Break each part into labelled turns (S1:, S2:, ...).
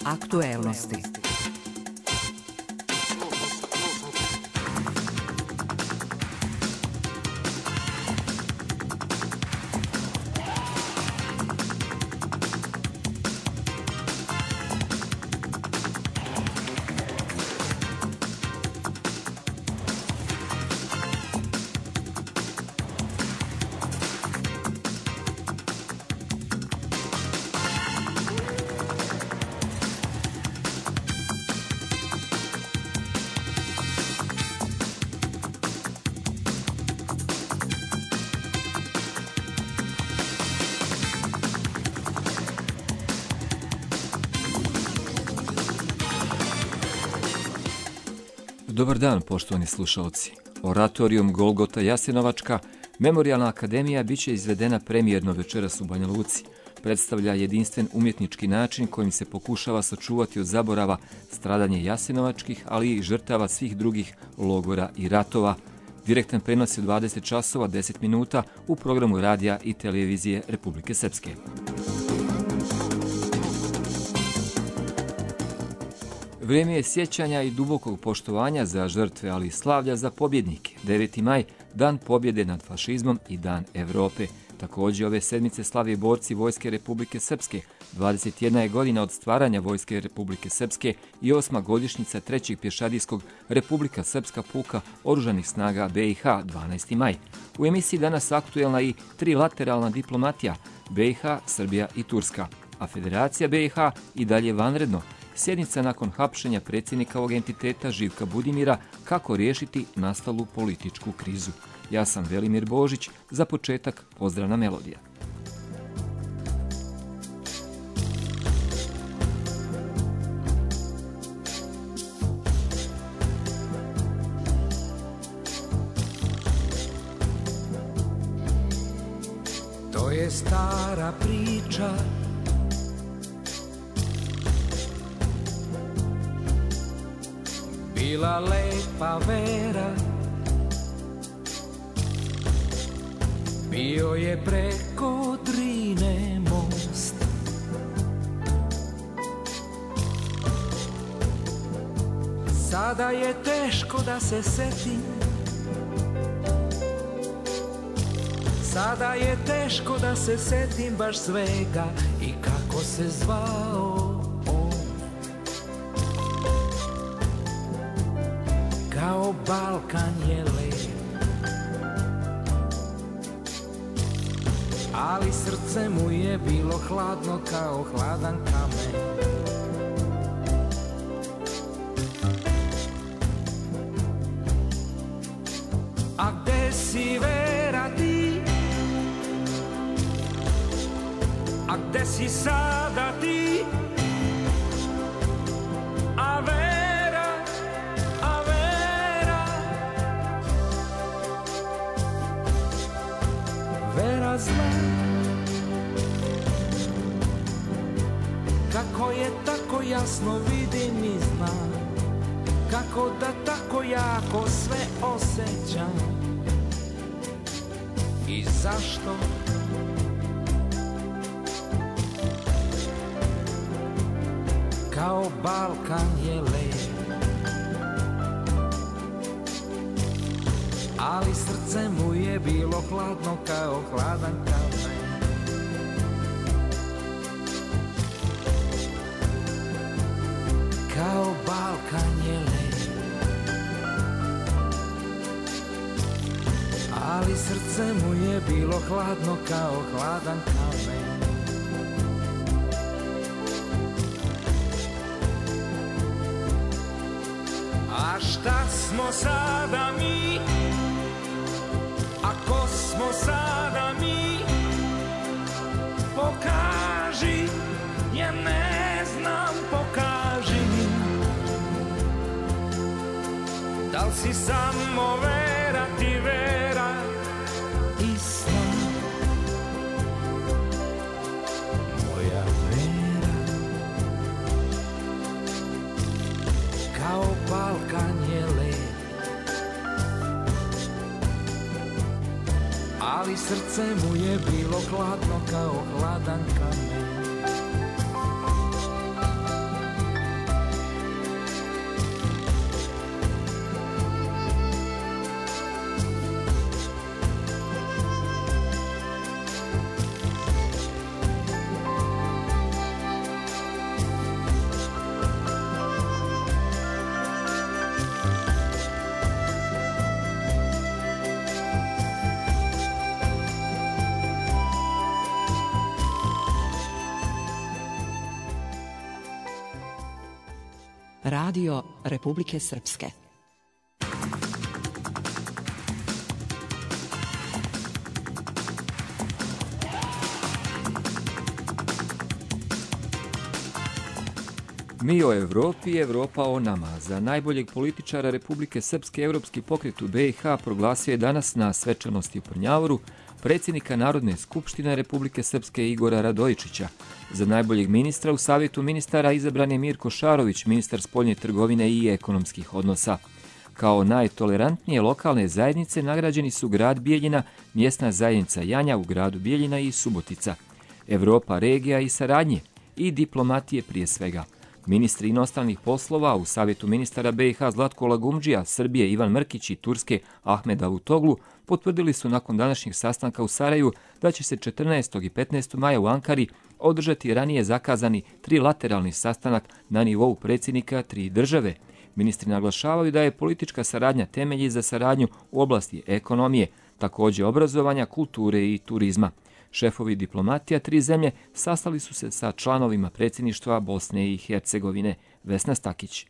S1: Aktuelnosti.
S2: Dobar dan, poštovani slušalci. Oratorijum Golgota Jasenovačka, Memorijalna akademija biće izvedena premijerno večeras u Banja Luci. Predstavlja jedinstven umjetnički način kojim se pokušava sačuvati od zaborava stradanje jasenovačkih, ali i žrtava svih drugih logora i ratova. Direktan prenos je 20 časova 10 minuta u programu radija i televizije Republike Srpske. Vrijeme je sjećanja i dubokog poštovanja za žrtve, ali i slavlja za pobjednike. 9. maj, dan pobjede nad fašizmom i dan Evrope. Također ove sedmice slave borci Vojske Republike Srpske. 21 je godina od stvaranja Vojske Republike Srpske i 8. godišnjica 3. pješadijskog Republika Srpska puka Oružanih snaga BiH 12. maj. U emisiji danas aktuelna i trilateralna diplomatija BiH, Srbija i Turska, a Federacija BiH i dalje vanredno. Sjednica nakon hapšenja predsjednika ovog entiteta Živka Budimira, kako riješiti nastalu političku krizu. Ja sam Velimir Božić, za početak pozdravna melodija.
S3: To je stara priča, bila lepa Vera, bio je preko Drine most. Sada je teško da se setim, sada je teško da se setim baš svega i kako se zvao. Kao Balkan je lep, ali srce mu je bilo hladno kao hladan kamen. A gde si Vera ti? A gde si sada ti? A Vera zna, kako je tako jasno vidim i znam, kako da tako jako sve osjećam i zašto. Kao Balkan je lep, ali srce mu je bilo hladno kao hladan kamen. Kao Balkan je lep, ali srce mu je bilo hladno kao hladan kamen. A šta smo sada mi? Ako smo sada mi, pokaži, ja ne znam, pokaži mi. Da li si samo Vera ti Vera i sna? Moja Vera, kao Balkan je lep, ali srce mu je bilo hladno kao hladan kamen.
S1: Radio Republike Srpske.
S2: Mi o Evropi i Evropa o nama. Za najboljeg političara Republike Srpske Evropski pokret u BiH proglasio je danas na svečanosti u Prnjavoru predsjednika Narodne skupštine Republike Srpske Igora Radojičića. Za najboljeg ministra u Savjetu ministara izabran je Mirko Šarović, ministar spoljne trgovine i ekonomskih odnosa. Kao najtolerantnije lokalne zajednice nagrađeni su grad Bijeljina, mjesna zajednica Janja u gradu Bijeljina i Subotica. Evropa, regija i saradnje i diplomatije prije svega. Ministri inostranih poslova u Savjetu ministara BiH Zlatko Lagumdžija, Srbije Ivan Mrkić i Turske Ahmed Davutoglu potvrdili su nakon današnjeg sastanka u Sarajevu da će se 14. i 15. maja u Ankari održati ranije zakazani trilateralni sastanak na nivou predsjednika tri države. Ministri naglašavaju da je politička saradnja temelji za saradnju u oblasti ekonomije, također obrazovanja, kulture i turizma. Šefovi diplomatija tri zemlje sastali su se sa članovima predsjedništva Bosne i Hercegovine. Vesna Stakić.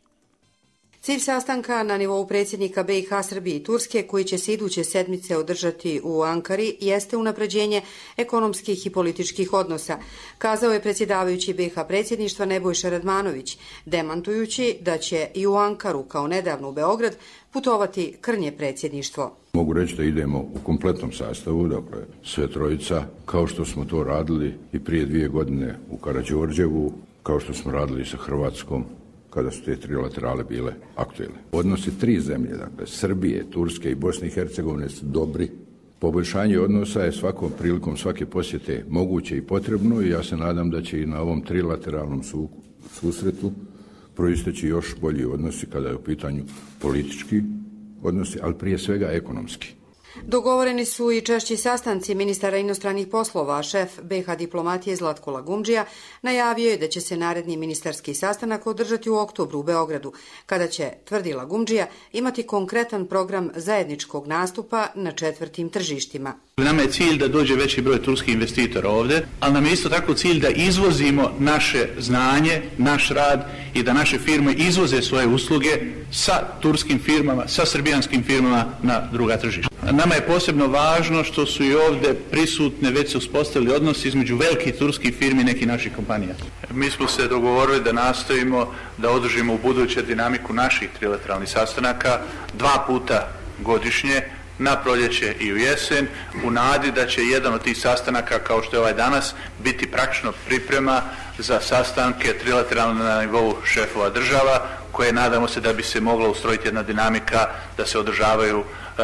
S4: Cilj sastanka na nivou predsjednika BiH, Srbije i Turske, koji će se iduće sedmice održati u Ankari, jeste unapređenje ekonomskih i političkih odnosa, kazao je predsjedavajući BiH predsjedništva Nebojša Radmanović, demantujući da će i u Ankaru, kao nedavno u Beograd, putovati krnje predsjedništvo.
S5: Mogu reći da idemo u kompletnom sastavu, dakle sve trojica, kao što smo to radili i prije 2 godine u Karađorđevu, kao što smo radili sa Hrvatskom, kada su te trilaterale bile aktuelne. Odnosi tri zemlje, dakle Srbije, Turske i Bosne i Hercegovine su dobri. Poboljšanje odnosa je svakom prilikom svake posjete moguće i potrebno i ja se nadam da će i na ovom trilateralnom susretu proisteći još bolji odnosi kada je u pitanju politički odnosi, ali prije svega ekonomski.
S4: Dogovoreni su i češći sastanci ministara inostranih poslova, a šef BiH diplomatije Zlatko Lagumdžija najavio je da će se naredni ministarski sastanak održati u oktobru u Beogradu, kada će, tvrdi Lagumdžija, imati konkretan program zajedničkog nastupa na četvrtim tržištima.
S6: Nama je cilj da dođe veći broj turskih investitora ovdje, ali nam je isto tako cilj da izvozimo naše znanje, naš rad i da naše firme izvoze svoje usluge sa turskim firmama, sa srbijanskim firmama na druga tržišta. Nama je posebno važno što su i ovdje prisutne, već se uspostavili odnosi između velikih turskih firmi i nekih naših kompanija. Mi smo se dogovorili da nastojimo da održimo u buduće dinamiku naših trilateralnih sastanaka 2 puta godišnje, na proljeće i u jesen, u nadi da će jedan od tih sastanaka, kao što je ovaj danas, biti praktično priprema za sastanke trilateralne na nivou šefova država, koje nadamo se da bi se mogla ustrojiti jedna dinamika da se održavaju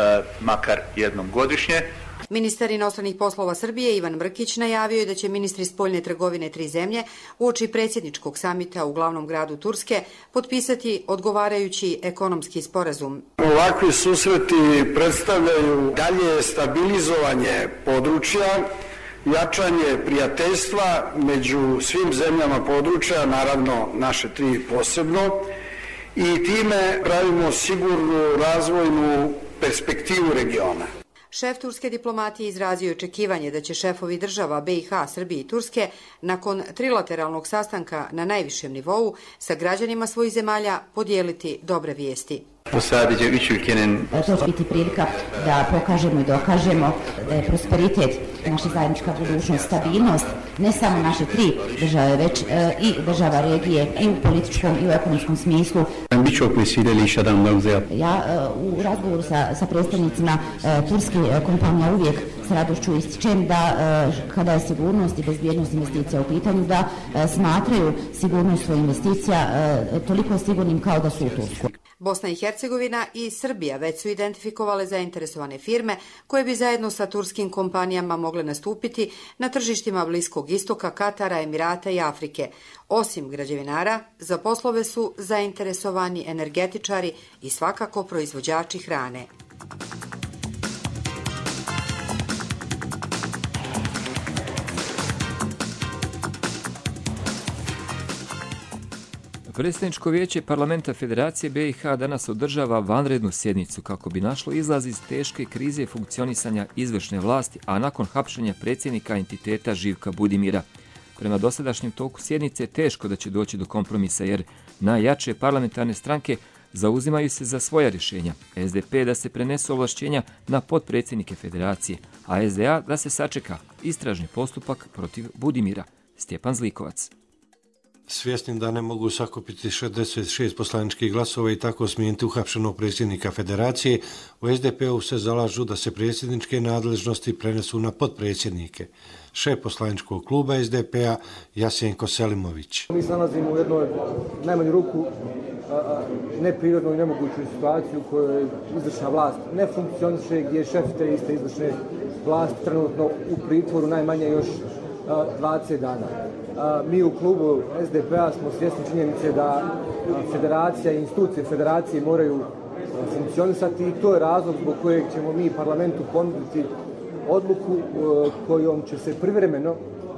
S6: makar jednom godišnje.
S4: Ministar inostranih poslova Srbije Ivan Mrkić najavio je da će ministri spoljne trgovine tri zemlje uoči predsjedničkog samita u glavnom gradu Turske potpisati odgovarajući ekonomski sporazum.
S7: Ovakvi susreti predstavljaju dalje stabilizovanje područja, jačanje prijateljstva među svim zemljama područja, naravno naše tri posebno, i time pravimo sigurnu razvojnu perspektivu regiona.
S4: Šef turske diplomatije izrazio je očekivanje da će šefovi država BiH, Srbije i Turske nakon trilateralnog sastanka na najvišem nivou sa građanima svojih zemalja podijeliti dobre vijesti.
S8: To će biti prilika da pokažemo i dokažemo da je prosperitet, naša zajednička budućnost, stabilnost, ne samo naše tri države, već i država regije i u političkom i u ekonomskom smislu. Ja u razgovoru sa predstavnicima turske kompanije uvijek s radošću ističem da kada je sigurnost i bezbjednost investicija u pitanju, da smatraju sigurnost svojih investicija toliko sigurnim kao da su u Tursku.
S4: Bosna i Hercegovina i Srbija već su identifikovale zainteresovane firme koje bi zajedno sa turskim kompanijama mogle nastupiti na tržištima Bliskog istoka, Katara, Emirata i Afrike. Osim građevinara, za poslove su zainteresovani energetičari i svakako proizvođači hrane.
S2: Predsjedničko vijeće Parlamenta Federacije BiH danas održava vanrednu sjednicu kako bi našlo izlaz iz teške krize funkcionisanja izvršne vlasti, a nakon hapšenja predsjednika entiteta Živka Budimira. prema dosadašnjem toku sjednice teško da će doći do kompromisa jer najjače parlamentarne stranke zauzimaju se za svoja rješenja. SDP da se prenesu ovlašćenja na potpredsjednike federacije, a SDA da se sačeka istražni postupak protiv Budimira. Stjepan Zlikovac.
S9: Svjesni da ne mogu sakupiti 66 poslaničkih glasova i tako smijeniti uhapšenog predsjednika federacije, u SDP-u se zalažu da se predsjedničke nadležnosti prenesu na potpredsjednike. Šef poslaničkog kluba SDP-a Jasenko Selimović.
S10: Mi se nalazimo u jednoj najmanju ruku neprirodnoj i nemogućoj situaciji u kojoj izvršna vlast ne funkcioniše, gdje je šef te iste izvršne vlasti trenutno u pritvoru najmanje još 20 dana. Mi u klubu SDP-a smo svjesni činjenice da federacija i institucije federacije moraju funkcionisati i to je razlog zbog kojeg ćemo mi parlamentu ponuditi odluku kojom će se privremeno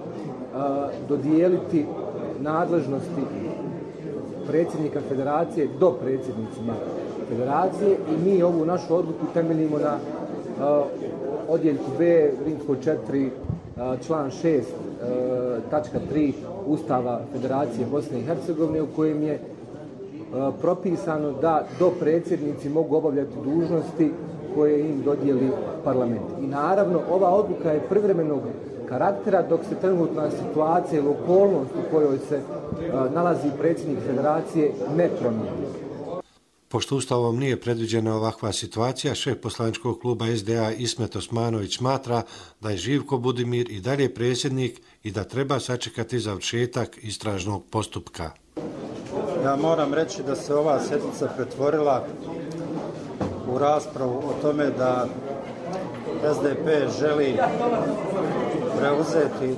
S10: dodijeliti nadležnosti predsjednika federacije do predsjednicima federacije i mi ovu našu odluku temeljimo na odjeljku B, rimsko 4, član 6, tačka 3 Ustava Federacije Bosne i Hercegovine u kojem je propisano da dopredsjednici mogu obavljati dužnosti koje im dodijeli parlament. I naravno, ova odluka je privremenog karaktera dok se trenutna situacija ili okolnost u kojoj se nalazi predsjednik federacije ne promijeni.
S9: Pošto Ustavom nije predviđena ovakva situacija, šef poslaničkog kluba SDA Ismet Osmanović smatra da je Živko Budimir i dalje predsjednik i da treba sačekati završetak istražnog postupka.
S11: Ja moram reći da se ova sjednica pretvorila u raspravu o tome da SDP želi preuzeti,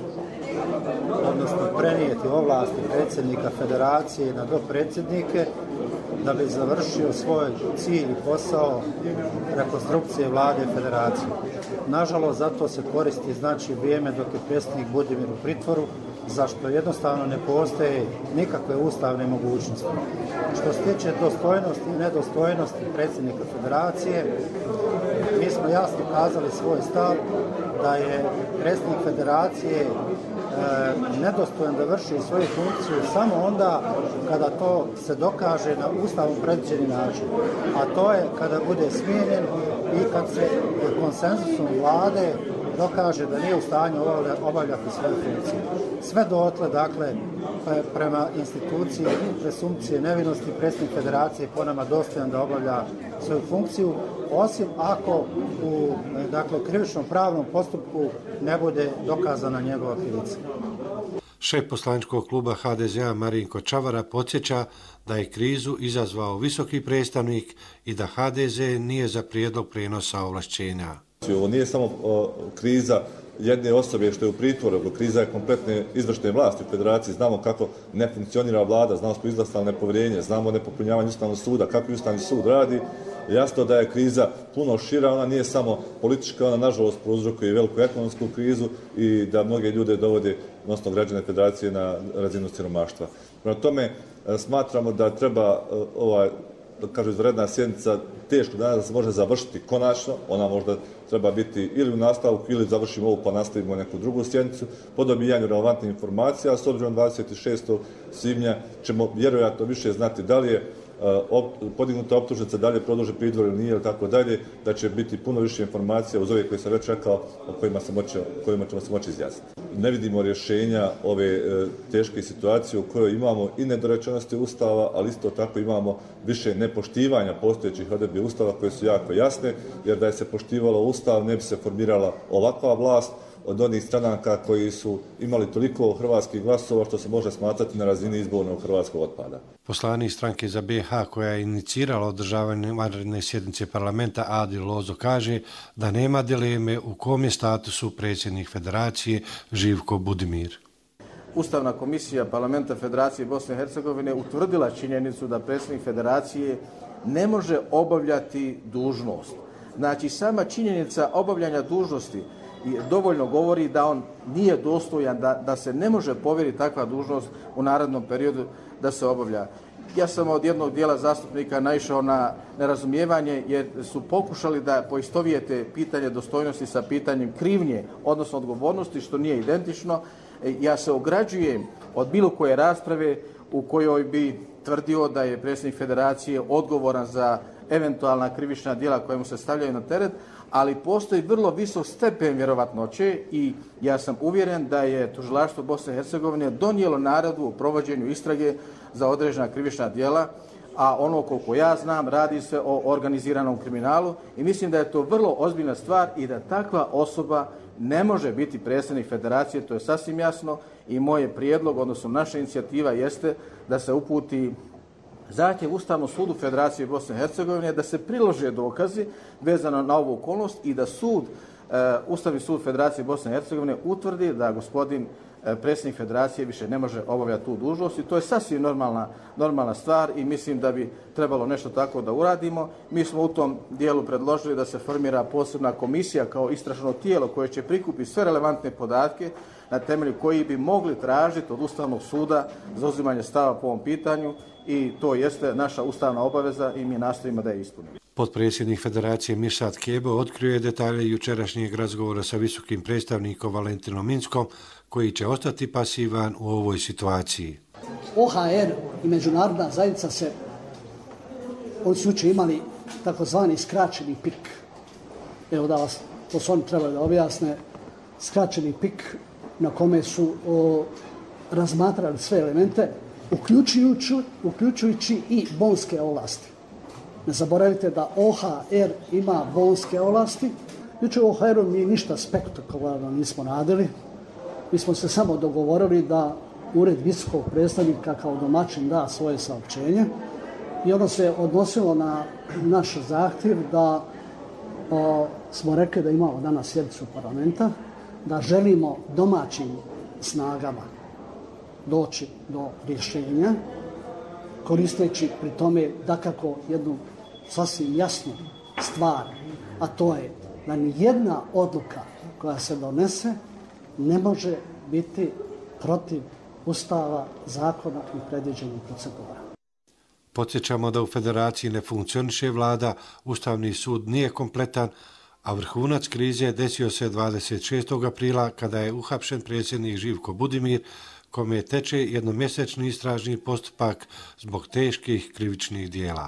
S11: odnosno prenijeti ovlasti predsjednika federacije na dopredsjednike da bi završio svoj cilj i posao rekonstrukcije vlade federacije. Nažalost, zato se koristi vrijeme dok je predsjednik Budimir u pritvoru, zašto jednostavno ne postoje nikakve ustavne mogućnosti. Što se tiče dostojnosti i nedostojnosti predsjednika federacije, mi smo jasno kazali svoj stav da je predsjednik federacije nedostojan da vrši svoju funkciju samo onda kada to se dokaže na ustavom predviđeni način. A to je kada bude smijenjen i kad se konsenzusom vlade dokaže da nije u stanju obavljati svoju funkciju. Sve dotle, dakle, prema instituciji presumpcije nevinosti predsjednik federacije po nama dostojan da obavlja svoju funkciju, osim ako u krivičnom pravnom postupku ne bude dokazana njegova krivica.
S9: Šef poslaničkog kluba HDZ-a Marinko Čavara podsjeća da je krizu izazvao visoki predstavnik i da HDZ nije za prijedlog prijenosa ovlašćenja.
S12: Ovo nije samo kriza jedne osobe što je u pritvoru, kriza je kompletne izvršne vlasti u federaciji. Znamo kako ne funkcionira vlada, znamo smo izglasali nepovjerenje, znamo nepopunjavanje Ustavnog suda, kako Ustavni sud radi. Jasno da je kriza puno šira, ona nije samo politička, ona nažalost prouzrokuje veliku ekonomsku krizu i da mnoge ljude dovode, odnosno građane federacije, na razinu siromaštva. Prema tome, smatramo da treba izvanredna sjednica teško danas da se može završiti konačno, ona možda treba biti ili u nastavku ili završimo ovu pa nastavimo neku drugu sjednicu po dobijanju relevantnih informacija, a s obzirom 26. svibnja ćemo vjerojatno više znati da li je podignuta optužnica, da li je produžen pritvor ili nije ili tako dalje, da će biti puno više informacija uz ove koje sam već rekao o kojima ćemo se moći izjasniti. Ne vidimo rješenja ove teške situacije u kojoj imamo i nedorečenosti Ustava, ali isto tako imamo više nepoštivanja postojećih odredbi Ustava koje su jako jasne, jer da je se poštivalo Ustav ne bi se formirala ovakva vlast od onih stranaka koji su imali toliko hrvatskih glasova što se može smatrati na razini izbornog hrvatskog otpada.
S9: Poslanik stranke za BiH koja je inicirala održavanje vanredne sjednice parlamenta Adil Lozo kaže da nema dileme u kom je statusu predsjednik federacije Živko Budimir.
S10: Ustavna komisija parlamenta Federacije Bosne i Hercegovine utvrdila činjenicu da predsjednik federacije ne može obavljati dužnost. Znači, sama činjenica obavljanja dužnosti dovoljno govori da on nije dostojan, da se ne može povjeriti takva dužnost u narednom periodu da se obavlja. Ja sam od jednog dijela zastupnika naišao na nerazumijevanje jer su pokušali da poistovijete pitanje dostojnosti sa pitanjem krivnje, odnosno odgovornosti, što nije identično.
S13: Ja se ograđujem od bilo koje rasprave u kojoj bi tvrdio da je predsjednik federacije odgovoran za eventualna krivična djela koja mu se stavljaju na teret, ali postoji vrlo visok stepen vjerovatnoće i ja sam uvjeren da je tužilaštvo Bosne i Hercegovine donijelo naredbu o provođenju istrage za određena krivična djela, a ono koliko ja znam radi se o organiziranom kriminalu i mislim da je to vrlo ozbiljna stvar i da takva osoba ne može biti predsjednik federacije, to je sasvim jasno i moj je prijedlog, odnosno naša inicijativa jeste da se uputi zahtjev Ustavnom sudu Federacije Bosne i Hercegovine da se prilože dokazi vezano na ovu okolnost i da Ustavni sud Federacije Bosne i Hercegovine utvrdi da gospodin predsjednik federacije više ne može obavljati tu dužnost i to je sasvim normalna stvar i mislim da bi trebalo nešto tako da uradimo. Mi smo u tom dijelu predložili da se formira posebna komisija kao istražno tijelo koje će prikupiti sve relevantne podatke na temelju koji bi mogli tražiti od Ustavnog suda zauzimanje stava po ovom pitanju i to jeste naša ustavna obaveza i mi nastojimo da je ispunimo.
S9: Potpredsjednik Federacije Mirsad Kebo otkrio je detalje jučerašnjeg razgovora sa visokim predstavnikom Valentinom Inskom, koji će ostati pasivan u ovoj situaciji.
S14: OHR i međunarodna zajednica oni su jučer imali takozvani skraćeni pik. Evo da vas, to su oni trebali da objasne, skraćeni pik na kome su razmatrali sve elemente, uključujući i bonske ovlasti. Ne zaboravite da OHR ima bonske ovlasti. Jučer u OHR-u mi ništa spektakularno nismo radili. Mi smo se samo dogovorili da Ured visokog predstavnika kao domaćin da svoje saopćenje i ono se odnosilo na naš zahtjev da smo rekli da imamo danas sjednicu parlamenta, da želimo domaćim snagama doći do rješenja, koristeći pri tome dakako jednu sasvim jasnu stvar, a to je da ni jedna odluka koja se donese ne može biti protiv Ustava, zakona i predviđenih procedura.
S9: Podsjećamo da u Federaciji ne funkcioniše vlada, Ustavni sud nije kompletan, a vrhunac krize desio se 26. aprila kada je uhapšen predsjednik Živko Budimir, kome teče jednomjesečni istražni postupak zbog teških krivičnih dijela.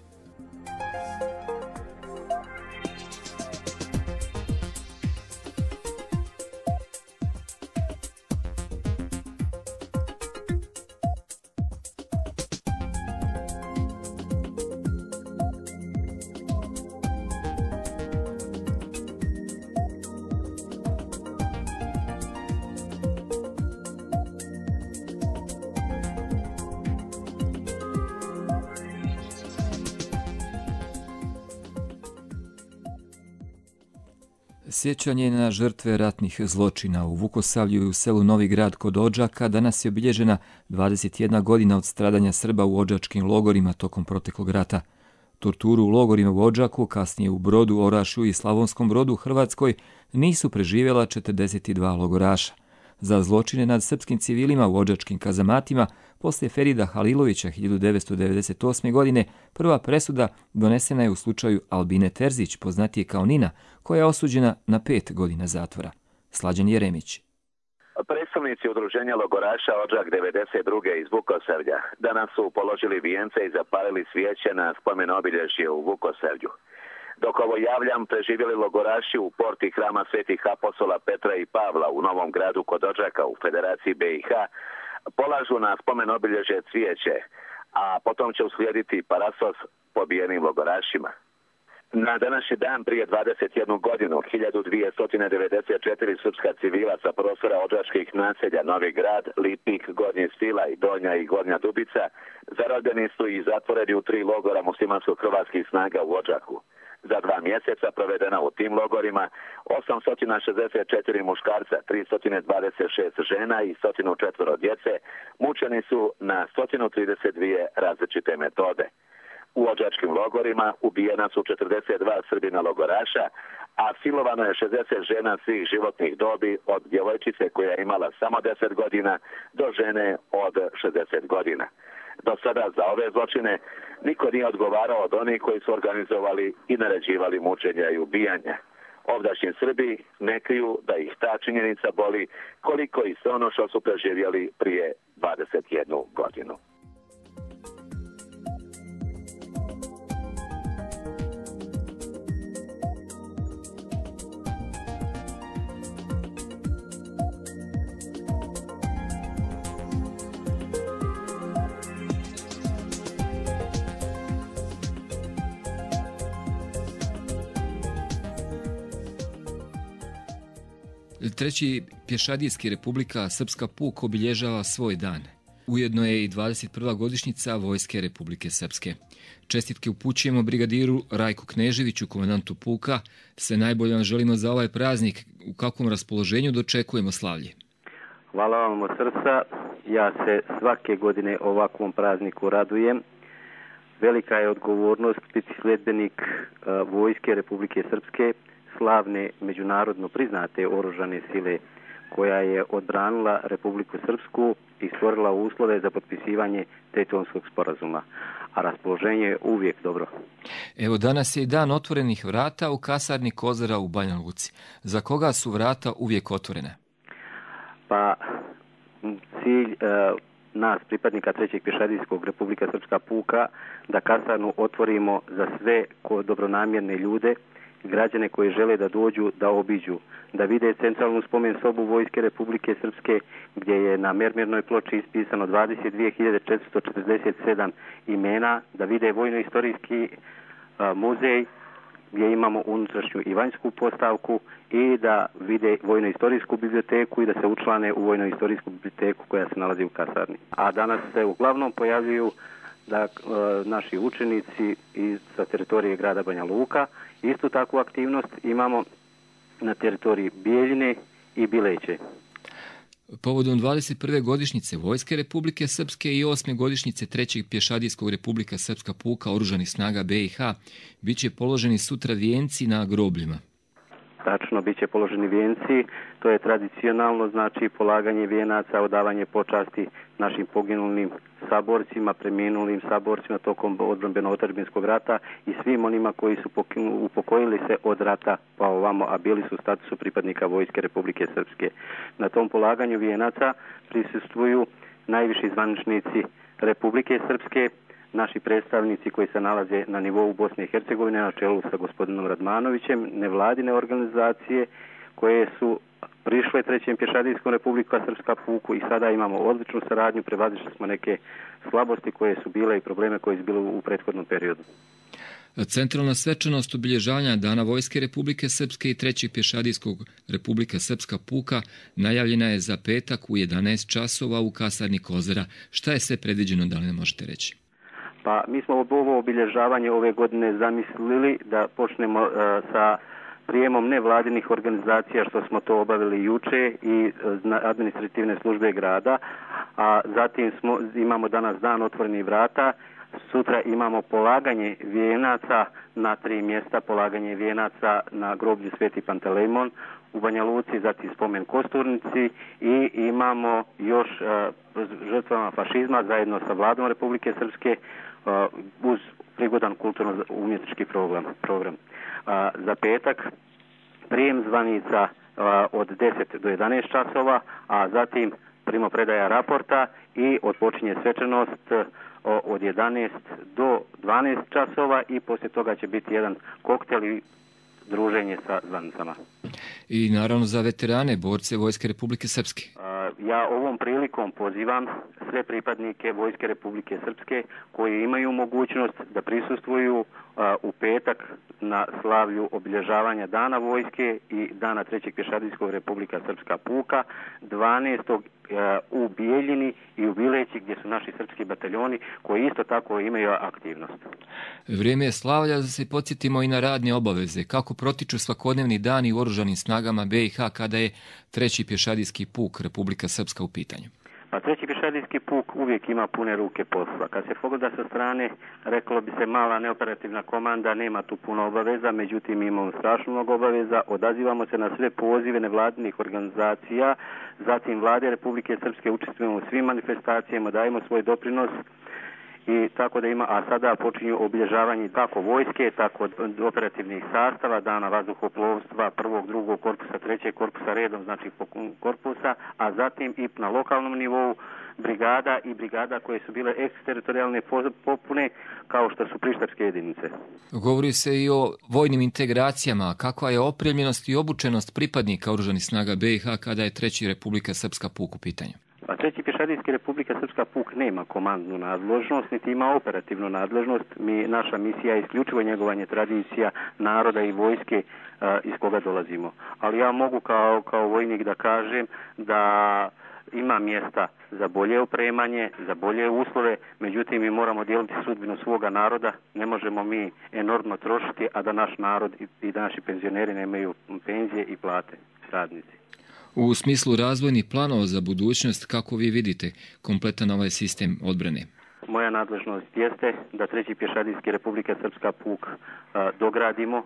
S2: Sjećanje na žrtve ratnih zločina u Vukosavlju i u selu Novi Grad kod Odžaka danas je obilježena 21 godina od stradanja Srba u odžačkim logorima tokom proteklog rata. Torturu u logorima u Odžaku, kasnije u Brodu, Orašju i Slavonskom Brodu u Hrvatskoj nisu preživjela 42 logoraša. Za zločine nad srpskim civilima u odžačkim kazamatima poslije Ferida Halilovića 1998. godine prva presuda donesena je u slučaju Albine Terzić, poznatije kao Nina, koja je osuđena na 5 godina zatvora. Slađan Jeremić.
S15: Predstavnici udruženja logoraša Odžak 92. iz Vukosavlja danas su položili vijence i zapalili svijeće na spomen obilježje u Vukosavlju. Dok ovo javljam, preživjeli logoraši u porti hrama svetih apostola Petra i Pavla u Novom Gradu kod Odžaka u Federaciji BiH polažu na spomen obilježje cvijeće, a potom će uslijediti parasos pobijenim logorašima. Na današnji dan prije 21 godinu 1294 srpska civila sa prostora odžačkih naselja Novi Grad, Lipik, Gornji Stila i Donja i Gornja Dubica zarobljeni su i zatvoreni u 3 logora muslimansko-hrvatskih snaga u Odžaku. Za 2 mjeseca provedena u tim logorima 864 muškarca, 326 žena i 104 djece mučeni su na 132 različite metode. U odžačkim logorima ubijena su 42 Srbina logoraša, a silovano je 60 žena svih životnih dobi od djevojčice koja je imala samo 10 godina do žene od 60 godina. Do sada za ove zločine niko nije odgovarao od onih koji su organizovali i naređivali mučenja i ubijanja. Ovdašnji Srbi ne kriju da ih ta činjenica boli koliko i sve ono što su preživjeli prije 21 godinu.
S2: Treći pješadijski Republika Srpska puk obilježava svoj dan. Ujedno je i 21. godišnjica Vojske Republike Srpske. Čestitke upućujemo brigadiru Rajku Kneževiću, komandantu puka. Sve najbolje vam želimo za ovaj praznik. U kakvom raspoloženju dočekujemo slavlje?
S16: Hvala vam od srca. Ja se svake godine ovakvom prazniku radujem. Velika je odgovornost biti sljedbenik Vojske Republike Srpske, slavne međunarodno priznate oružane sile koja je odbranila Republiku Srpsku i stvorila uslove za potpisivanje Dejtonskog sporazuma. A raspoloženje je uvijek dobro.
S2: Evo, danas je i dan otvorenih vrata u kasarni Kozara u Banja Luci. Za koga su vrata uvijek otvorene?
S16: Pa cilj nas, pripadnika 3. pješadijskog Republika Srpska puka, da kasarnu otvorimo za sve dobronamjerne ljude, građane koji žele da dođu, da obiđu, da vide centralnu spomen sobu Vojske Republike Srpske gdje je na mermernoj ploči ispisano 22.447 imena, da vide vojno-istorijski muzej gdje imamo unutrašnju i vanjsku postavku i da vide vojno-istorijsku biblioteku i da se učlane u vojno-istorijsku biblioteku koja se nalazi u kasarni. A danas se uglavnom pojavljuju naši učenici sa teritorije grada Banja Luka. Istu takvu aktivnost imamo na teritoriji Bijeljine i Bileće.
S2: Povodom 21. godišnjice Vojske Republike Srpske i 8. godišnjice 3. pješadijskog Republika Srpska puka Oružanih snaga BiH bit će položeni sutra vijenci na grobljima.
S16: Tačno, bit će položeni vijenci. To je tradicionalno, znači polaganje vijenaca, odavanje počasti našim poginulim saborcima, preminulim saborcima tokom odbrambeno-otadžbinskog rata i svim onima koji su upokojili se od rata pa ovamo, a bili su u statusu pripadnika Vojske Republike Srpske. Na tom polaganju vijenaca prisustvuju najviši zvaničnici Republike Srpske, naši predstavnici koji se nalaze na nivou Bosne i Hercegovine na čelu sa gospodinom Radmanovićem, nevladine organizacije koje su prišle 3. pješadijskom Republika Srpska puku i sada imamo odličnu saradnju, prevazišli smo neke slabosti koje su bile i probleme koje su bile u prethodnom periodu.
S2: Centralna svečanost obilježavanja Dana Vojske Republike Srpske i 3. pješadijskog Republika Srpska puka najavljena je za petak u 11 časova u kasarni Kozara. Šta je sve predviđeno, da li ne možete reći?
S16: Pa mi smo ovo obilježavanje ove godine zamislili da počnemo sa prijemom nevladinih organizacija, što smo to obavili juče, i administrativne službe grada, a zatim imamo danas dan otvorenih vrata. Sutra imamo polaganje vijenaca na 3 mjesta, polaganje vijenaca na groblju Sveti Pantelejmon u Banja Luci, zatim spomen Kosturnici i imamo još žrtvama fašizma zajedno sa vladom Republike Srpske uz prigodan kulturno-umjetnički program. Za petak prijem zvanica od 10 do 11 časova, a zatim primopredaja raporta i odpočinje svečanost od 11 do 12 časova i poslije toga će biti jedan koktel i druženje sa zvanicama.
S2: I naravno za veterane, borce Vojske Republike Srpske.
S16: Ja ovom prilikom pozivam sve pripadnike Vojske Republike Srpske koji imaju mogućnost da prisustvuju u petak na slavlju obilježavanja Dana Vojske i Dana 3. pješadijskog Republika Srpska puka 12. u Bijeljini i u Bileći gdje su naši srpski bataljoni koji isto tako imaju aktivnost.
S2: Vrijeme je slavlja da se podsjetimo i na radne obaveze. Kako protiču svakodnevni dani u oružanim snagama BiH kada je 3. pješadijski puk Republika Srpska u pitanju?
S16: Pa 3. pješadijski puk uvijek ima pune ruke posla. Kad se pogleda sa strane, reklo bi se mala neoperativna komanda, nema tu puno obaveza, međutim imamo strašno mnogo obaveza, odazivamo se na sve pozive nevladinih organizacija, zatim vlade Republike Srpske, učestvujemo u svim manifestacijama, dajemo svoj doprinos i tako da ima, a sada počinju obilježavanje kako vojske, tako od operativnih sastava, dana vazduhoplovstva, 1., 2. korpusa, 3. korpusa redom, znači po korpusa, a zatim i na lokalnom nivou brigada i brigada koje su bile eksteritorijalne popune kao što su prištarske jedinice.
S2: Govori se i o vojnim integracijama. Kakva je opremljenost i obučenost pripadnika Oružanih snaga BiH kada je 3. Republika Srpska puk u pitanju?
S16: Pa 3. pješadijski Republika Srpska puk nema komandnu nadležnost, niti ima operativnu nadležnost. Naša misija je isključivo njegovanje tradicija naroda i vojske iz koga dolazimo. Ali ja mogu kao vojnik da kažem da ima mjesta za bolje opremanje, za bolje uslove, međutim mi moramo dijeliti sudbinu svoga naroda, ne možemo mi enormno trošiti, a da naš narod i da naši penzioneri nemaju penzije i plate, radnici.
S2: U smislu razvojnih planova za budućnost, kako vi vidite kompletan ovaj sistem odbrane?
S16: Moja nadležnost jeste da 3. pješadijski Republika Srpska puk dogradimo,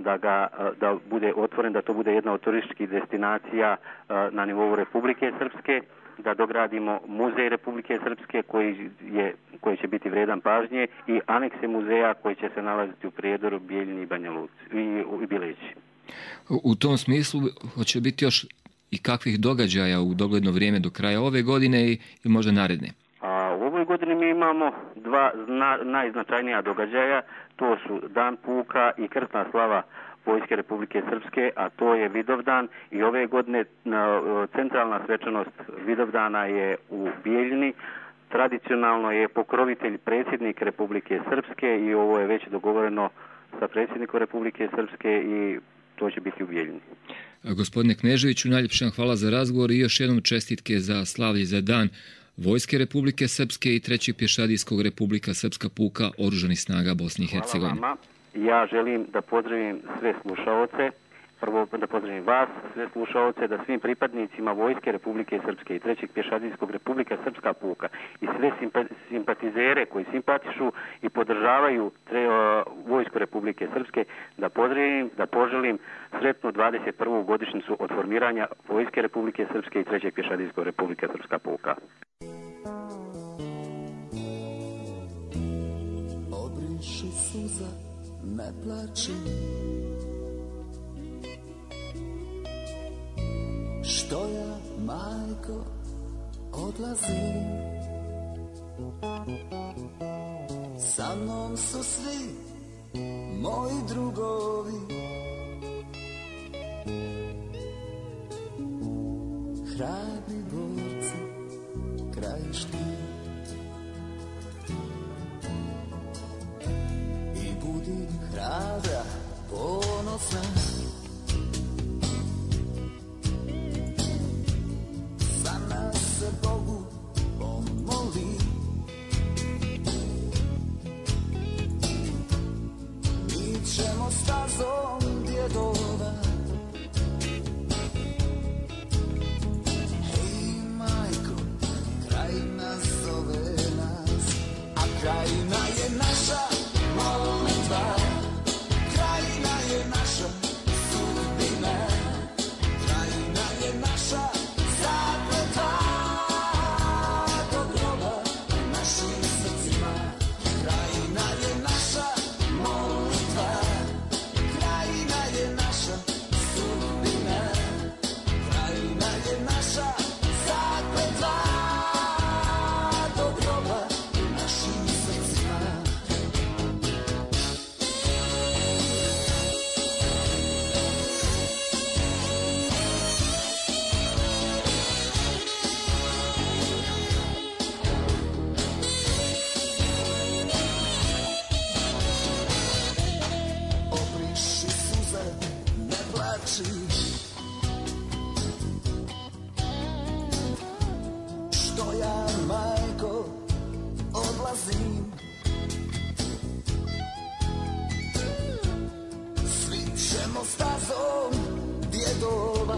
S16: da bude otvoren, da to bude jedna od turističkih destinacija na nivou Republike Srpske, da dogradimo muzej Republike Srpske koji će biti vredan pažnje i anekse muzeja koji će se nalaziti u Prijedoru, Bijeljini i Banja Luci i Bileći.
S2: U tom smislu hoće biti još i kakvih događaja u dogledno vrijeme do kraja ove godine i možda naredne?
S16: U ovoj godini mi imamo dva najznačajnija događaja, to su Dan puka i krsna slava Vojske Republike Srpske, a to je Vidovdan i ove godine centralna svečanost Vidovdana je u Bijeljini. Tradicionalno je pokrovitelj predsjednik Republike Srpske i ovo je već dogovoreno sa predsjednikom Republike Srpske i to će biti u Bijeljini.
S2: Gospodine Kneževiću, najljepša vam hvala za razgovor i još jednom čestitke za slavlje za Dan Vojske Republike Srpske i 3. pješadijskog Republika Srpska puka Oružanih snaga Bosne i Hercegovine.
S16: Hvala vama. Ja želim da pozdravim sve slušaoce, prvo da pozdravim vas, sve slušaoce, da svim pripadnicima Vojske Republike Srpske i 3. pješadijskog Republika Srpska puka i sve simpatizere koji simpatišu i podržavaju Vojsku Republike Srpske, da pozdravim, da poželim sretnu 21. godišnjicu od formiranja Vojske Republike Srpske i 3. pješadijskog Republika Srpska puka.
S3: Obriši suza, ne plači, što ja, majko, odlazim. Sa mnom su svi moji drugovi, hrabri borci, krajiški. I budi hrabra, ponosna, za nas se Bogu pomoli. Mi ćemo stazom djedova, hej majko, krajina zove nas, a krajina je naša molitva, krajina je naša sudbina, krajina je naša zakletva, do groba našim srcima, krajina je naša molitva, krajina je naša sudbina, krajina je naša zakletva, do groba našim srcima. Obriši suze, ne plači, što ja, majko, odlazim. Svi ćemo stazom djedova,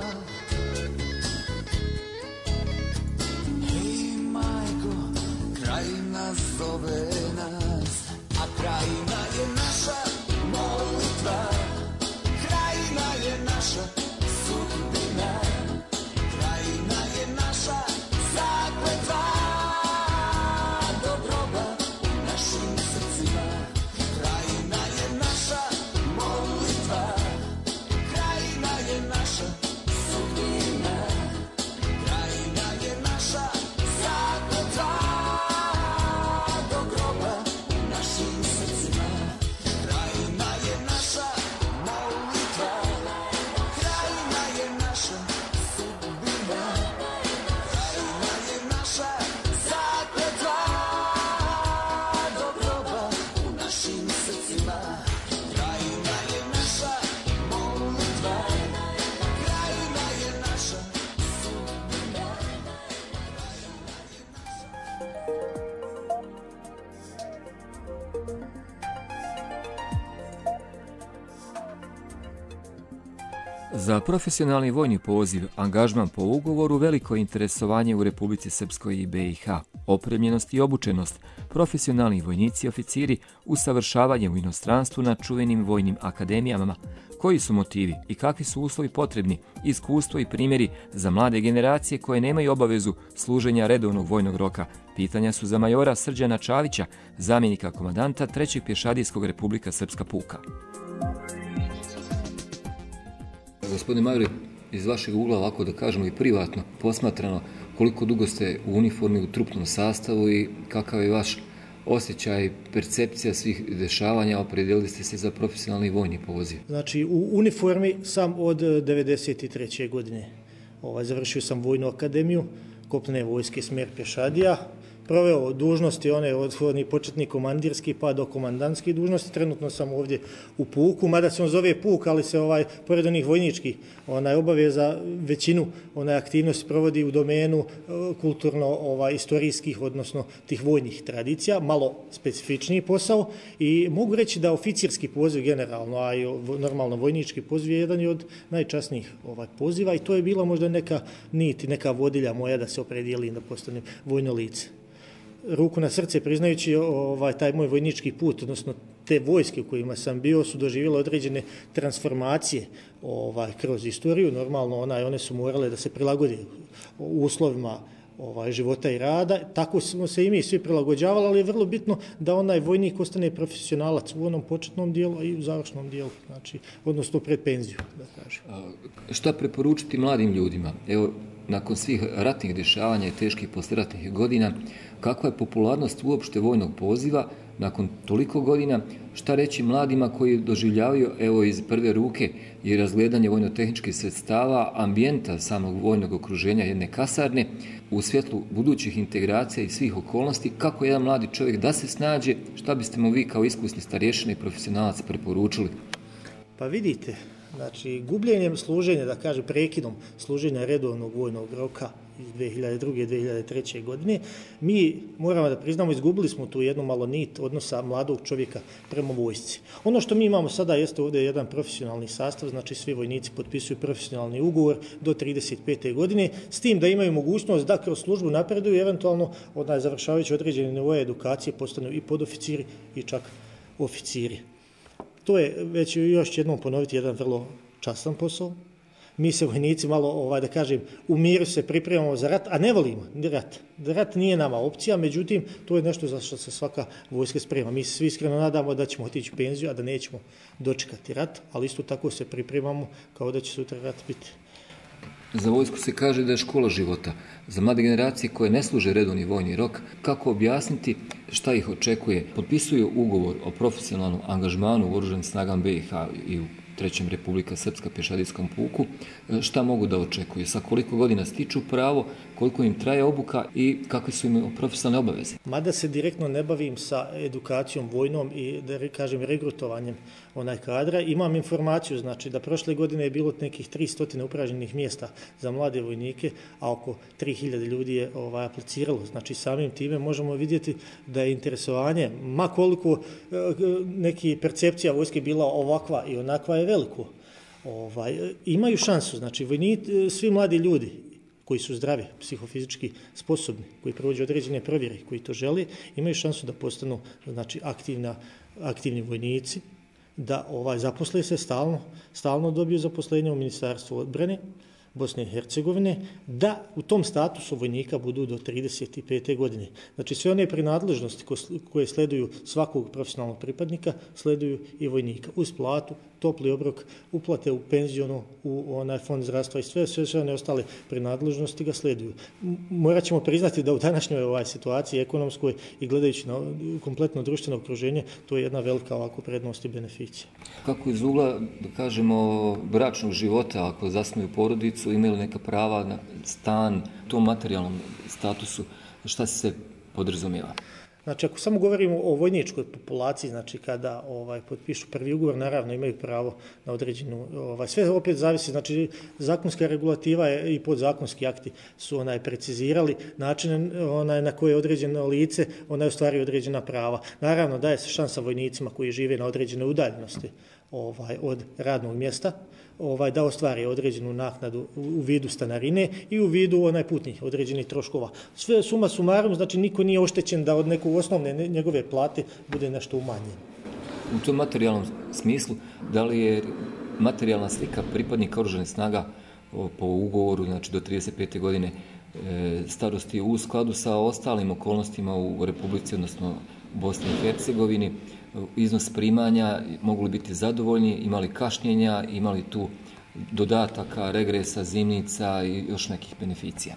S3: hej majko, krajina zove nas, a krajina je naša molitva, krajina je naša sudbina, krajina je naša zakletva, do groba
S2: Za profesionalni vojni poziv, angažman po ugovoru, veliko interesovanje u Republici Srpskoj i BiH, opremljenost i obučenost, profesionalni vojnici i oficiri, usavršavanje u inostranstvu na čuvenim vojnim akademijama. Koji su motivi i kakvi su uslovi potrebni, iskustvo i primjeri za mlade generacije koje nemaju obavezu služenja redovnog vojnog roka? Pitanja su za majora Srđana Čavića, zamjenika komandanta 3. pješadijskog Republika Srpska puka. Gospodine majore, iz vašeg ugla, ovako da kažemo i privatno posmatrano, koliko dugo ste u uniformi, u trupnom sastavu i kakav je vaš osjećaj, percepcija svih dešavanja, opredijelili ste se za profesionalni vojni poziv?
S17: Znači, u uniformi sam od 1993. godine. Završio sam vojnu akademiju, kopnene vojske smjer pješadija, proveo dužnosti one od početni komandirski pa do komandantski dužnosti. Trenutno sam ovdje u puku, mada se on zove puk, ali se pored onih vojničkih obaveza većinu aktivnosti provodi u domenu kulturno-istorijskih, odnosno tih vojnih tradicija, malo specifičniji posao i mogu reći da oficirski poziv generalno, a i normalno vojnički poziv je jedan od najčasnijih poziva i to je bila možda neka nit, neka vodilja moja da se opredijelim da postanem vojno lice. Ruku na srce priznajući taj moj vojnički put, odnosno te vojske u kojima sam bio su doživjele određene transformacije kroz istoriju. Normalno one su morale da se prilagode uslovima života i rada. Tako smo se i mi svi prilagođavali, ali je vrlo bitno da onaj vojnik ostane profesionalac u onom početnom dijelu i u završnom dijelu, znači, odnosno pred penziju, da kažem.
S2: Šta preporučiti mladim ljudima? Evo, nakon svih ratnih dešavanja i teških poslijeratnih godina, kakva je popularnost uopšte vojnog poziva nakon toliko godina? Šta reći mladima koji doživljavaju evo iz prve ruke i razgledanje vojno-tehničkih sredstava, ambijenta samog vojnog okruženja jedne kasarne u svjetlu budućih integracija i svih okolnosti, kako jedan mladi čovjek da se snađe, šta biste mu vi kao iskusni starješina i profesionalac preporučili?
S17: Pa vidite, znači gubljenjem služenja, da kažem prekidom služenja redovnog vojnog roka iz 2002. 2003. godine, mi moramo da priznamo, izgubili smo tu jednu malo nit odnosa mladog čovjeka prema vojsci. Ono što mi imamo sada jeste ovdje jedan profesionalni sastav, znači svi vojnici potpisuju profesionalni ugovor do 35. godine, s tim da imaju mogućnost da kroz službu napreduju i eventualno završavajući određene nivoje edukacije postanu i podoficiri i čak oficiri. To je, već još jednom ponoviti, jedan vrlo častan posao. Mi se vojnici malo, da kažem, u miru se pripremamo za rat, a ne volimo rat. Rat nije nama opcija, međutim, to je nešto za što se svaka vojska sprema. Mi se svi iskreno nadamo da ćemo otići u penziju, a da nećemo dočekati rat, ali isto tako se pripremamo kao da će sutra rat biti.
S2: Za vojsku se kaže da je škola života. Za mlade generacije koje ne služe redovni vojni rok, kako objasniti šta ih očekuje? Potpisuju ugovor o profesionalnom angažmanu u Oružanim snagama BiH i u 3. Republika Srpska pješadijskom puku. Šta mogu da očekuju? Sa koliko godina stiču pravo, koliko im traje obuka i kakve su im profesionalne obaveze?
S17: Mada se direktno ne bavim sa edukacijom vojnom i da kažem regrutovanjem kadra, imam informaciju, znači da prošle godine je bilo nekih 300 upražnjenih mjesta za mlade vojnike, a oko 3000 ljudi je apliciralo. Znači samim time možemo vidjeti da je interesovanje, ma koliko neki percepcija vojske bila ovakva i onakva, je veliko. Imaju šansu, znači svi mladi ljudi koji su zdravi, psihofizički sposobni, koji prođu određene provjere, koji to žele, imaju šansu da postanu znači, aktivni vojnici, da zaposle se stalno dobiju zaposlenje u Ministarstvu odbrane Bosne i Hercegovine, da u tom statusu vojnika budu do 35. godine. Znači sve one prinadležnosti koje sleduju svakog profesionalnog pripadnika, sleduju i vojnika. Uz platu, topli obrok, uplate u penziono, u fond zdravstva i sve one ostale prinadležnosti ga sleduju. Morat ćemo priznati da u današnjoj situaciji ekonomskoj i gledajući na kompletno društveno okruženje, to je jedna velika ovako prednost i beneficija.
S2: Kako iz ugla, da kažemo, bračnog života, ako zasnuju porodicu, imaju neka prava na stan, u tom materijalnom statusu, šta se podrazumijeva?
S17: Znači, ako samo govorimo o vojničkoj populaciji, znači kada potpišu prvi ugovor, naravno imaju pravo na određenu, sve opet zavisi, znači zakonska regulativa i podzakonski akti su precizirali način na koje određeno lice ostvari određena prava. Naravno, daje se šansa vojnicima koji žive na određenoj udaljenosti od radnog mjesta, da ostvari određenu naknadu u vidu stanarine i u vidu putnih određenih troškova. Sve suma sumarum, znači niko nije oštećen da od nekog osnovne njegove plate bude nešto umanjeno.
S2: U tom materijalnom smislu, da li je materijalna slika pripadnika oružanih snaga po ugovoru, znači do 35. godine starosti u skladu sa ostalim okolnostima u Republici, odnosno Bosni i Hercegovini, iznos primanja, mogu li biti zadovoljni, imali kašnjenja, imali tu dodataka, regresa, zimnica i još nekih beneficija?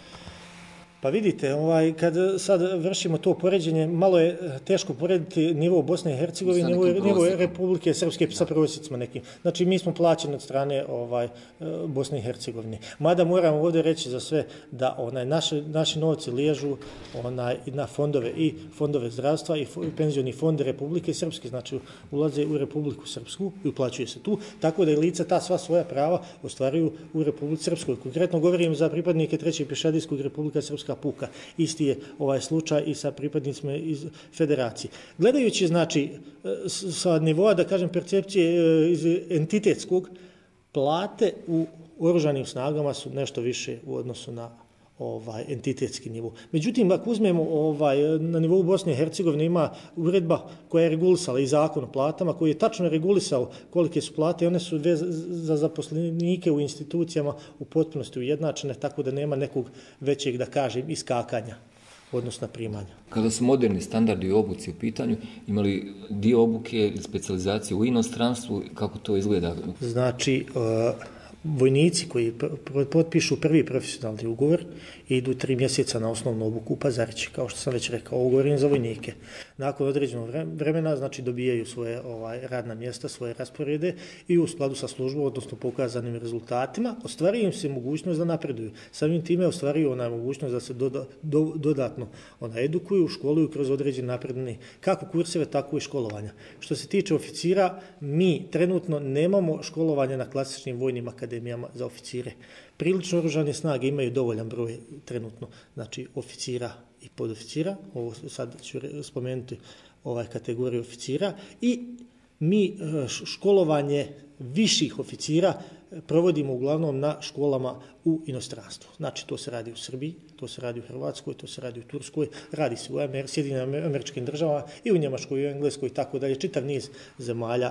S17: Pa vidite, kad sad vršimo to poređenje, malo je teško porediti nivo Bosne i Hercegovine, nivo Republike Srpske sa prosjecima nekim. Znači, mi smo plaćeni od strane Bosne i Hercegovine. Mada moramo ovdje reći za sve da naši novci liježu na fondove i fondove zdravstva i penzioni fond Republike Srpske, znači ulaze u Republiku Srpsku i uplaćuje se tu, tako da i lica ta sva svoja prava ostvaruju u Republici Srpskoj. Konkretno govorim za pripadnike 3. pješadijskog Republika Srpska puka. Isti je slučaj i sa pripadnicima iz federacije. Gledajući, znači, sa nivoa, da kažem, percepcije iz entitetskog, plate u oružanim snagama su nešto više u odnosu na entitetski nivo. Međutim, ako uzmemo na nivou Bosne i Hercegovine ima uredba koja je regulisala i zakon o platama, koji je tačno regulisao kolike su plate i one su za zaposlenike u institucijama u potpunosti ujednačene, tako da nema nekog većeg, da kažem, iskakanja odnosno primanja.
S2: Kada su moderni standardi u obuci u pitanju, imali dio obuke ili specijalizacije u inostranstvu, kako to izgleda?
S17: Znači, vojnici koji potpišu prvi profesionalni ugovor idu 3 mjeseca na osnovnu obuku u Pazarići, kao što sam već rekao, govorim za vojnike. Nakon određenog vremena, znači, dobijaju svoje radna mjesta, svoje rasporede i u skladu sa službom, odnosno pokazanim rezultatima, ostvaruju im se mogućnost da napreduju. Samim time ostvaruju mogućnost da se dodatno edukuju, školuju kroz određene napredne kako kurseve, tako i školovanja. Što se tiče oficira, mi trenutno nemamo školovanja na klasičnim vojnim akademijama za oficire. Prilično oružane snage imaju dovoljan broj trenutno, znači, oficira i podoficira, ovo sad ću spomenuti kategoriju oficira, i mi školovanje viših oficira provodimo uglavnom na školama u inostranstvu. Znači, to se radi u Srbiji, to se radi u Hrvatskoj, to se radi u Turskoj, radi se u Sjedinjenim Američkim Državama i u Njemačkoj i u Engleskoj i tako dalje, čitav niz zemalja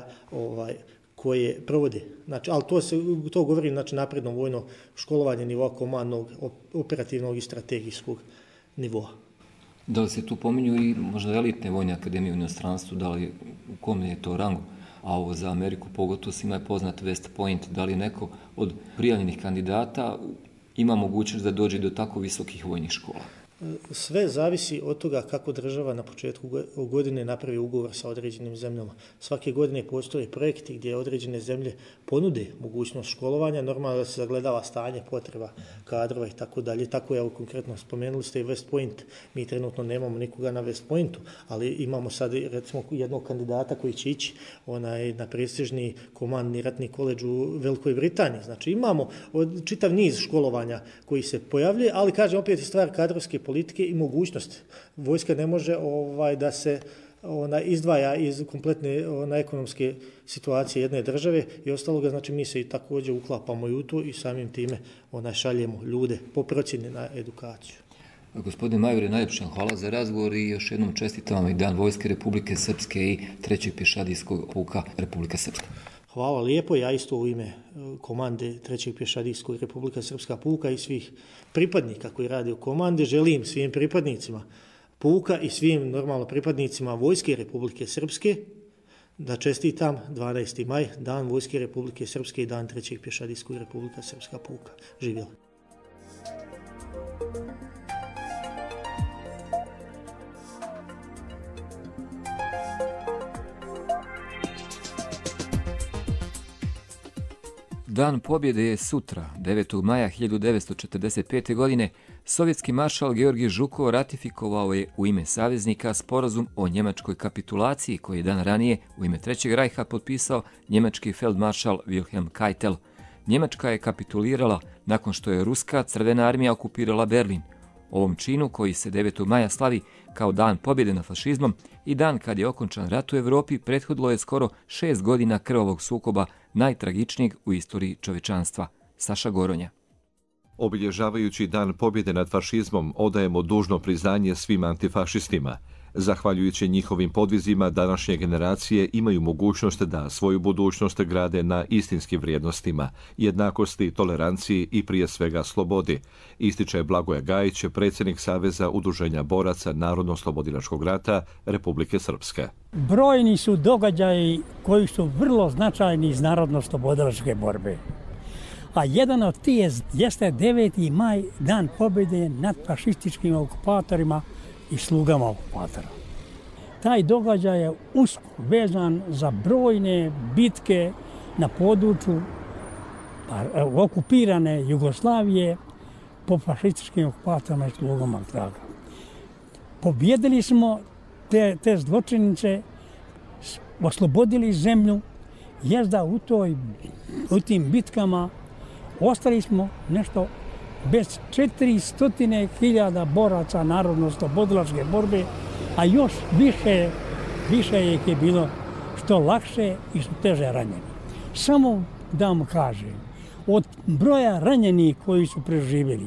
S17: koje provode. Znači, ali to govori, znači, napredno vojno školovanje nivoa komandnog, operativnog i strategijskog nivoa.
S2: Da li se tu pominju i možda elitne vojne akademije u inostranstvu, da li u kom je to rangu? A ovo za Ameriku pogotovo svima je poznat West Point. Da li neko od prijavljenih kandidata ima mogućnost da dođe do tako visokih vojnih škola?
S17: Sve zavisi od toga kako država na početku godine napravi ugovor sa određenim zemljama. Svake godine postoje projekti gdje određene zemlje ponude mogućnost školovanja, normalno da se zagledava stanje, potreba kadrova i tako dalje. Tako je, konkretno spomenuli ste i West Point. Mi trenutno nemamo nikoga na West Pointu, ali imamo sad recimo jednog kandidata koji će ići na prestižni komandni ratni koledž u Velikoj Britaniji. Znači, imamo čitav niz školovanja koji se pojavljuje, ali kažem opet je stvar kadrovske politike i mogućnosti. Vojska ne može da se izdvaja iz kompletne ekonomske situacije jedne države i ostaloga, znači mi se i također uklapamo i u to i samim time šaljemo ljude po procjeni na edukaciju.
S2: Gospodine Majore, najljepša hvala za razgovor i još jednom čestitam vam i Dan Vojske Republike Srpske i 3. pješadijskog puka Republike Srpske.
S17: Hvala lijepo, ja isto u ime komande 3. pješadijskog Republika Srpska puka i svih pripadnika koji rade u komande želim svim pripadnicima puka i svim normalno pripadnicima Vojske Republike Srpske da čestitam 12. maj, Dan Vojske Republike Srpske i Dan 3. pješadijskog Republika Srpska puka. Živjeli!
S2: Dan pobjede je sutra, 9. maja 1945. godine. Sovjetski maršal Georgij Žukov ratifikovao je u ime saveznika sporazum o njemačkoj kapitulaciji koji je dan ranije u ime Trećeg rajha potpisao njemački feldmaršal Wilhelm Keitel. Njemačka je kapitulirala nakon što je ruska crvena armija okupirala Berlin. Ovom činu koji se 9. maja slavi kao dan pobjede nad fašizmom i dan kad je okončan rat u Evropi prethodilo je skoro 6 godina krvavog sukoba, najtragičnijeg u istoriji čovečanstva. Saša Goronja.
S18: Obilježavajući dan pobjede nad fašizmom odajemo dužno priznanje svim antifašistima. Zahvaljujući njihovim podvizima, današnje generacije imaju mogućnost da svoju budućnost grade na istinskim vrijednostima, jednakosti, toleranciji i prije svega slobodi, ističe Blagoje Gajić, predsjednik Saveza udruženja boraca Narodno-oslobodilačkog rata Republike Srpske.
S19: Brojni su događaji koji su vrlo značajni iz narodno-oslobodilačke borbe. A jedan od tih jeste 9. maj, dan pobjede nad fašističkim okupatorima i slugama okupatora. Taj događaj je usko vezan za brojne bitke na području okupirane Jugoslavije po fašističkim okupatorima i slugama. Pobjedili smo te zločinice, oslobodili zemlju, jezda u tim bitkama ostali smo nešto bez 400.000 boraca narodno-oslobodilačke borbe, a još više ih je bilo što lakše i što teže ranjeni. Samo da vam kažem, od broja ranjenih koji su preživjeli,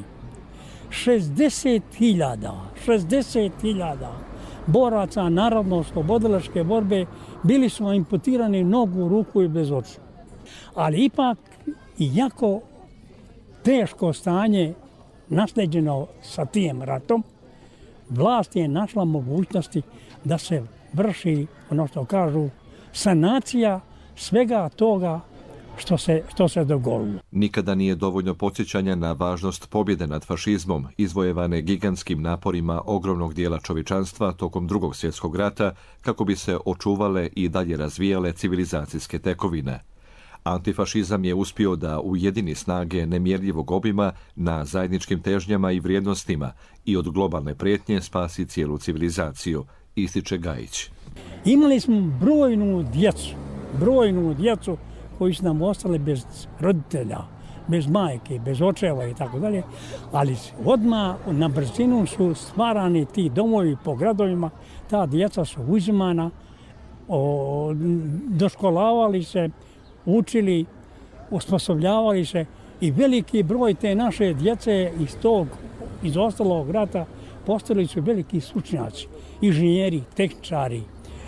S19: 60.000 boraca narodno-oslobodilačke borbe bili su amputirani nogu, ruku i bez očiju. Ali ipak, iako teško stanje nasleđeno sa tim ratom, vlast je našla mogućnosti da se vrši, ono što kažu, sanacija svega toga što se dogodilo.
S18: Nikada nije dovoljno podsjećanja na važnost pobjede nad fašizmom, izvojevane gigantskim naporima ogromnog dijela čovječanstva tokom II. Svjetskog rata, kako bi se očuvale i dalje razvijale civilizacijske tekovine. Antifašizam je uspio da ujedini snage nemjerljivog obima na zajedničkim težnjama i vrijednostima i od globalne prijetnje spasi cijelu civilizaciju, ističe Gajić.
S19: Imali smo brojnu djecu koji su nam ostali bez roditelja, bez majke, bez očeva i tako dalje, ali odmah na brzinu su stvarani ti domovi po gradovima, ta djeca su uzimana, doškolavali se, učili, osposobljavali se i veliki broj te naše djece iz ostalog rata postali su veliki stručnjaci, inženjeri, tehničari,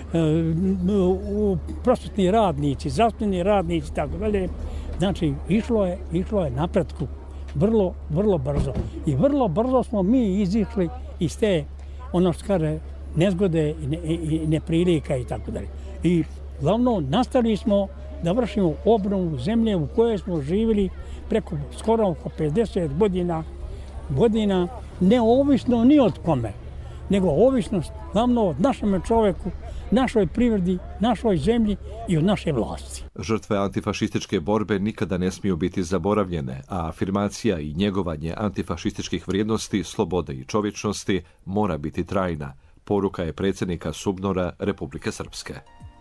S19: prosvetni radnici, zdravstveni radnici i tako dalje. Znači, išlo je napretku vrlo brzo. I vrlo brzo smo mi izišli iz te, ono što kaže, nezgode i neprilika i tako dalje. I glavno nastavili smo da vršimo obnovu zemlje u kojoj smo živjeli preko skoro oko 50 godina, neovisno ni od kome, nego ovisnost glavno od našem čovjeku, našoj privredi, našoj zemlji i od naše vlasti.
S18: Žrtve antifašističke borbe nikada ne smiju biti zaboravljene, a afirmacija i njegovanje antifašističkih vrijednosti, slobode i čovječnosti mora biti trajna. Poruka je predsjednika SUBNOR-a Republike Srpske.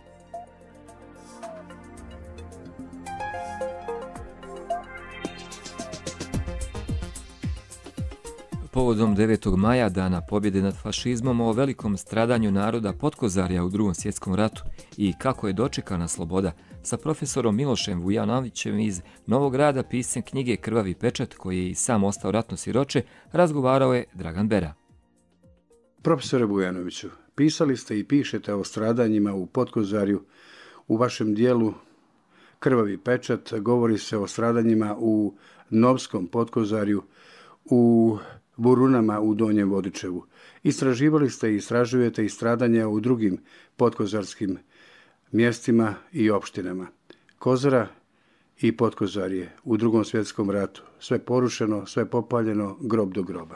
S2: Povodom 9. maja, dana pobjede nad fašizmom, o velikom stradanju naroda Potkozarja u II. Svjetskom ratu i kako je dočekana sloboda, sa profesorom Milošem Vujanovićem iz Novog Grada, piscem knjige Krvavi pečat, koji je i sam ostao ratno siroče, razgovarao je Dragan Bera.
S20: Profesore Vujanoviću, pisali ste i pišete o stradanjima u Potkozarju. U vašem dijelu Krvavi pečat govori se o stradanjima u Novskom Potkozarju, u Burunama u Donjem Vodičevu. Istraživali ste i istražujete i stradanja u drugim potkozarskim mjestima i opštinama. Kozara i Potkozarje u II. Svjetskom ratu. Sve porušeno, sve popaljeno, grob do groba.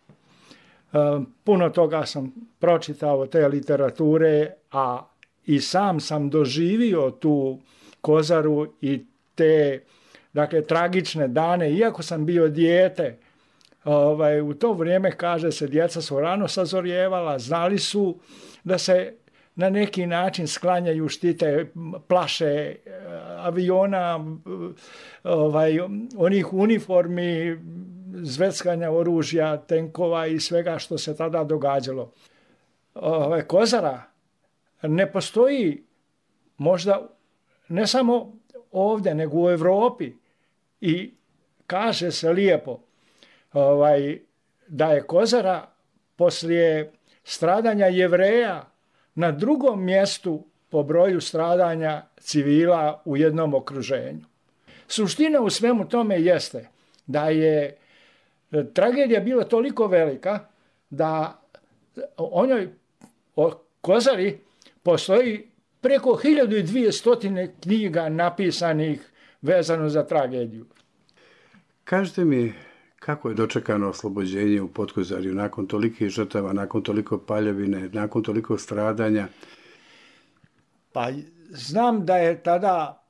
S21: Puno toga sam pročitao te literature, a i sam sam doživio tu Kozaru i te, dakle, tragične dane, iako sam bio dijete. U to vrijeme, kaže se, djeca su rano sazorjevala, znali su da se na neki način sklanjaju, štite, plaše aviona, onih uniformi, zveckanja oružja, tenkova i svega što se tada događalo. Kozara ne postoji možda ne samo ovdje, nego u Europi i kaže se lijepo da je Kozara poslije stradanja Jevreja na drugom mjestu po broju stradanja civila u jednom okruženju. Suština u svemu tome jeste da je tragedija bila toliko velika da o Kozari postoji preko 1200 knjiga napisanih vezano za tragediju.
S20: Kažite mi, kako je dočekano oslobođenje u Potkozarju nakon tolikih žrtava, nakon toliko paljevine, nakon toliko stradanja?
S21: Pa znam da je tada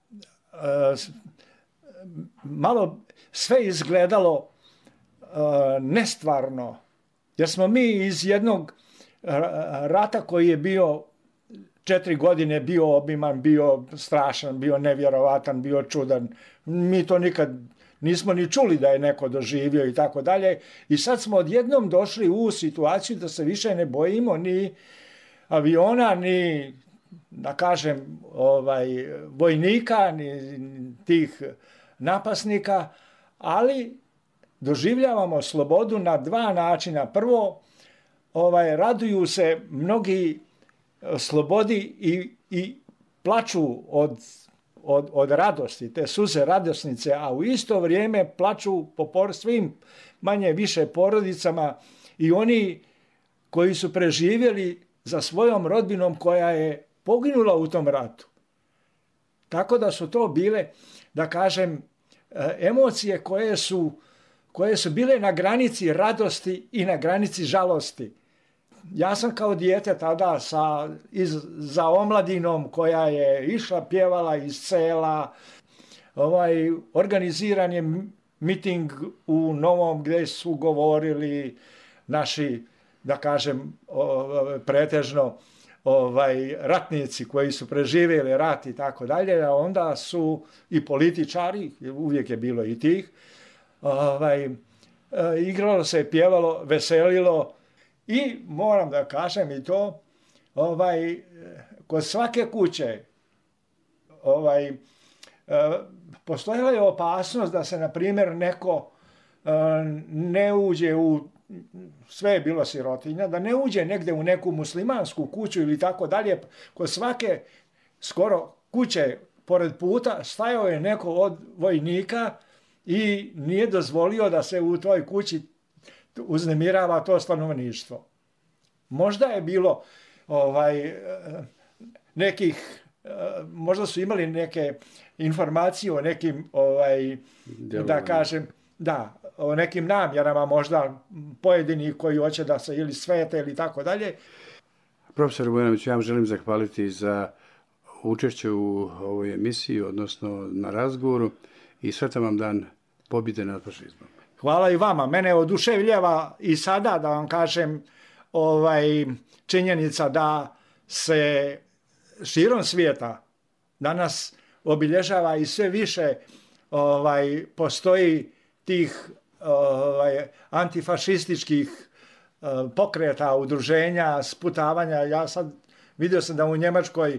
S21: malo sve izgledalo nestvarno, jer smo mi iz jednog rata koji je bio 4 godine, bio obiman, bio strašan, bio nevjerovatan, bio čudan. Mi to nikad nismo ni čuli da je neko doživio i tako dalje. I sad smo odjednom došli u situaciju da se više ne bojimo ni aviona, ni, da kažem, vojnika, ni tih napasnika, ali doživljavamo slobodu na dva načina. Prvo, raduju se mnogi slobodi i plaču od radosti, te suze radosnice, a u isto vrijeme plaču po svim manje više porodicama i oni koji su preživjeli za svojom rodbinom koja je poginula u tom ratu. Tako da su to bile, da kažem, emocije koje su bile na granici radosti i na granici žalosti. Ja sam kao dijete tada za omladinom koja je išla, pjevala iz sela. Organiziran je miting u Novom gdje su govorili naši, da kažem, pretežno ratnici koji su preživjeli rat i tako dalje, a onda su i političari, uvijek je bilo i tih, igralo se, pjevalo, veselilo. I moram da kažem i to, kod svake kuće postojala je opasnost da se, na primjer, neko ne uđe sve je bilo sirotinja, da ne uđe negdje u neku muslimansku kuću ili tako dalje. Kod svake skoro kuće pored puta stajao je neko od vojnika i nije dozvolio da se u toj kući uznemirava to stanovništvo. Možda je bilo možda su imali neke informacije o nekim, da kažem, o nekim namjerama možda pojedini koji hoće da se ili svete ili tako dalje.
S20: Profesor Vujanović, ja vam želim zahvaliti za učešće u ovoj emisiji, odnosno na razgovoru, i sretan vam dan pobjede nad fašizmom.
S21: Hvala i vama. Mene oduševljava i sada, da vam kažem, činjenica da se širom svijeta danas obilježava i sve više postoji tih antifašističkih pokreta, udruženja, sputavanja. Ja sad vidio sam da u Njemačkoj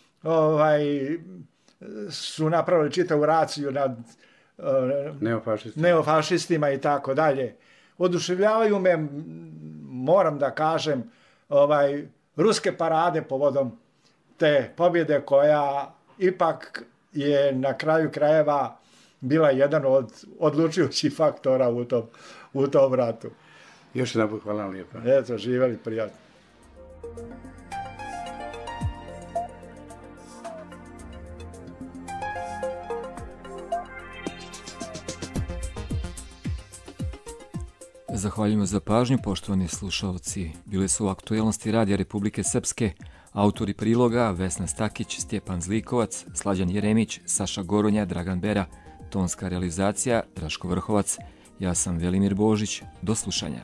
S21: su napravili čitavu raciju nad neofašistima i tako dalje. Oduševljavaju me, moram da kažem, ruske parade povodom te pobjede koja ipak je na kraju krajeva bila jedan od odlučujućih faktora u tom ratu.
S20: Još jedan put hvala vam lijepa.
S21: Eto, živjeli prijatno.
S2: Zahvaljujemo za pažnju, poštovani slušalci. Bile su u aktuelnosti Radija Republike Srpske, autori priloga Vesna Stakić, Stjepan Zlikovac, Slađan Jeremić, Saša Goronja, Dragan Bera, tonska realizacija Draško Vrhovac. Ja sam Velimir Božić. Do slušanja.